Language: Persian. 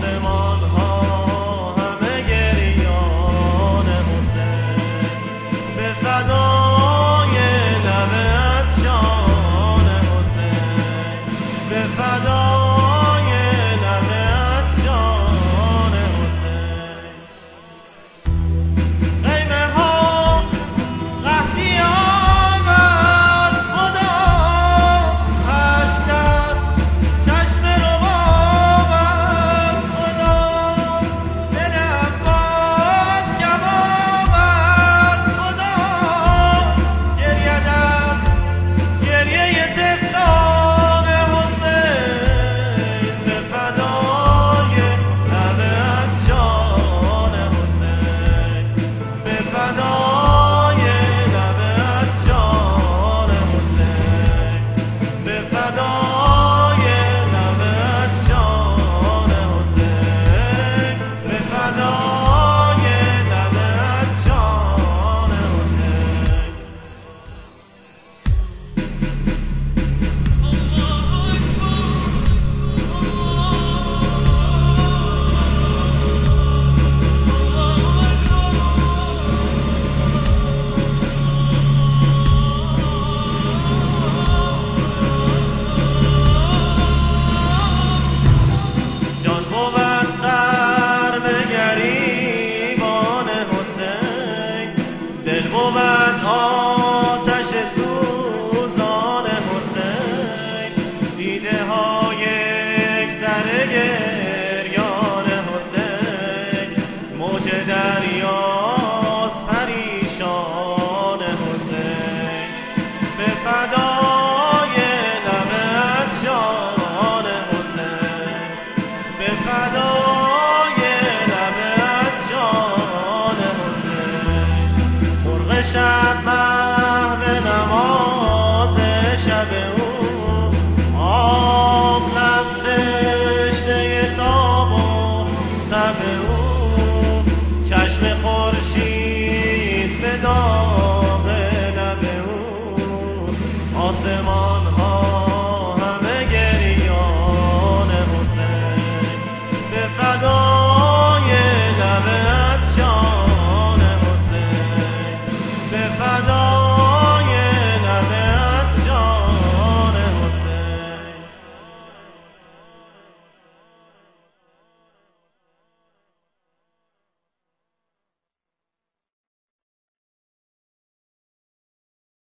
آسمان ها همه گریان حسین، به فدای لب عطشان حسین، به فدای لب عطشان حسین. خیمه ها قحطی آمد خدا، اشک در چشم رباب از خدا، دل عباس کباب از خدا، گرید از گریه طفلان حسین، به فدای لب عطشان حسین، به فدای لب عطشان حسین، به فدای لب عطشان حسین، به فدای لب عطشان حسین. جان بود سر به گریبان حسین، دل بود آتش سوزان حسین، دیده های یک سر گریان حسین، موج دریاست پریشان حسین، به فدای لب عطشان حسین، به فدای لب عطشان حسین. مرغ شب